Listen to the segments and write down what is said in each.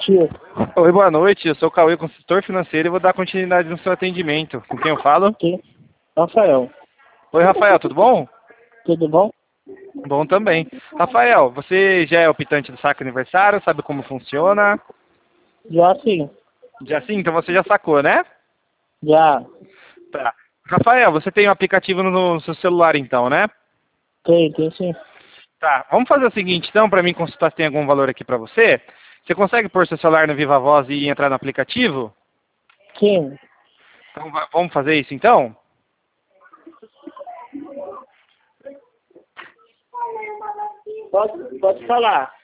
Tio. Oi, boa noite. Eu sou o Cauê, consultor financeiro, e vou dar continuidade no seu atendimento. Com quem eu falo? Quem? Rafael. Oi, Rafael, tudo bom? Tudo bom? Bom também. Rafael, você já é optante do saque aniversário? Sabe como funciona? Já sim. Já sim? Então você já sacou, né? Já. Tá. Rafael, você tem o aplicativo no seu celular então, né? Tem sim. Tá. Vamos fazer o seguinte então, para mim consultar se tem algum valor aqui para você. Você consegue pôr seu celular no Viva Voz e entrar no aplicativo? Sim. Então vamos fazer isso então? Pode falar.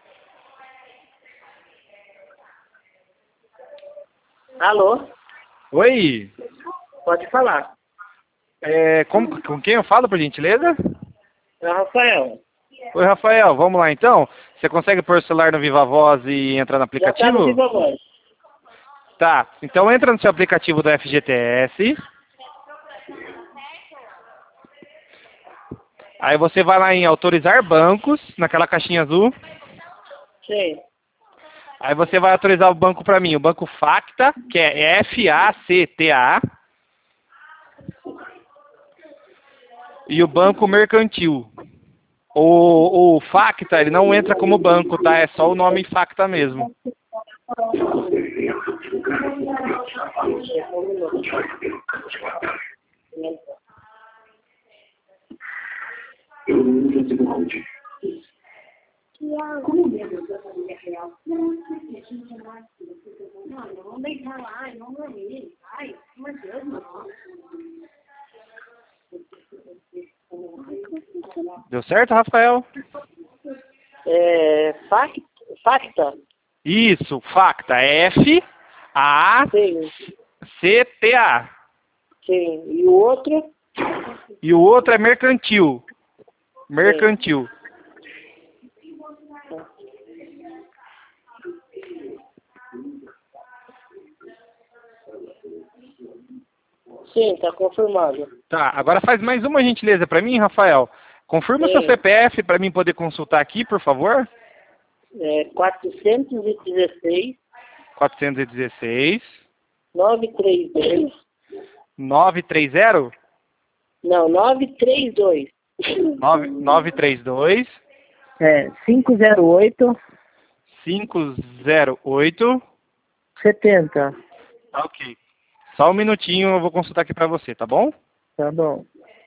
Alô? Oi? Pode falar. Com quem eu falo, por gentileza? É o Rafael. Oi, Rafael, vamos lá então? Você consegue pôr o celular no Viva Voz e entrar no Já tá no aplicativo? Viva Voz. Tá, então entra no seu aplicativo do FGTS. Aí você vai lá em autorizar bancos, naquela caixinha azul. Sim. Aí você vai autorizar o banco para mim, o banco Facta, que é FACTA, e o banco Mercantil. O Facta, ele não entra como banco, tá? É só o nome Facta mesmo. Como membro da família real, não se chamar não, vamos deitar lá, não dormir. Ai, meu Deus, não. Deu certo, Rafael? Facta? Isso, Facta. Sim. FACTA. Sim. E o outro? E o outro é Mercantil. Mercantil. Sim, tá confirmado. Tá, agora faz mais uma gentileza para mim, Rafael. Confirma o seu Sim. CPF para mim poder consultar aqui, por favor. 416 416 932. 930 Não, 932. 932 508 508. 70. Tá, ok. Só um minutinho, eu vou consultar aqui para você, tá bom? Tá bom.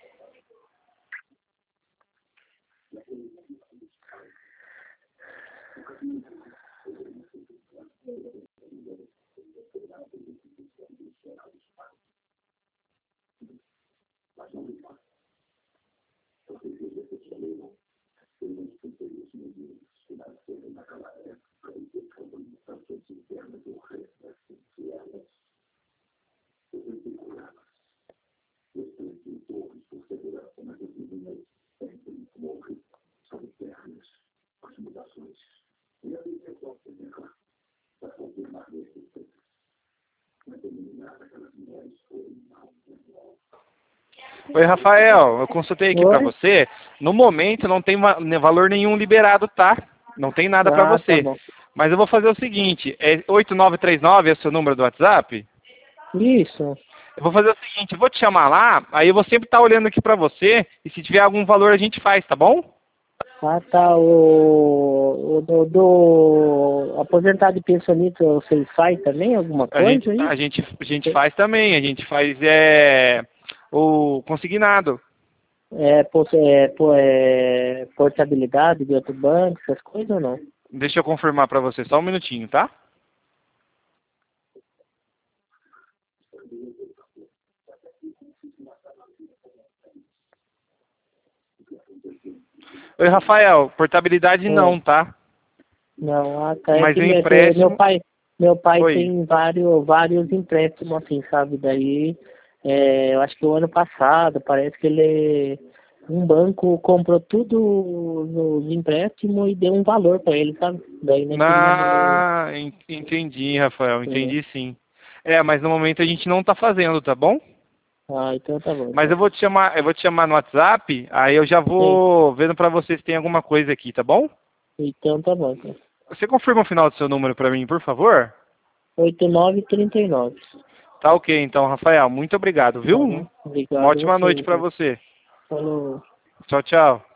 Oi, Rafael, eu consultei aqui para Oi? você. No momento não tem valor nenhum liberado, tá? Não tem nada para Ah, tá você. bom. Mas eu vou fazer o seguinte, 8939 é o seu número do WhatsApp? Isso. Eu vou fazer o seguinte, eu vou te chamar lá, aí eu vou sempre estar olhando aqui para você, e se tiver algum valor a gente faz, tá bom? Ah, tá. O do aposentado e pensionista, vocês fazem também alguma A gente, coisa aí? a gente faz também, a gente faz o consignado. Portabilidade de outro banco, essas coisas ou não? Deixa eu confirmar para você, só um minutinho, tá? Oi, Rafael, portabilidade Oi. não, tá? Não, tá. É Mas que o empréstimo... meu pai Oi. tem vários empréstimos, assim, sabe? Daí, eu acho que o ano passado, parece que um banco comprou tudo nos empréstimos e deu um valor para ele, sabe? Daí nós queríamos. Entendi, Rafael, É. entendi sim. Mas no momento a gente não tá fazendo, tá bom? Ah, então tá bom, Mas então. eu vou te chamar no WhatsApp, aí eu já Sim. vou vendo pra você se tem alguma coisa aqui, tá bom? Então tá bom, então. Você confirma o final do seu número para mim, por favor? 8939. Tá ok, então, Rafael. Muito obrigado, viu? Obrigado. Uma ótima noite para você. Falou. Tchau, tchau.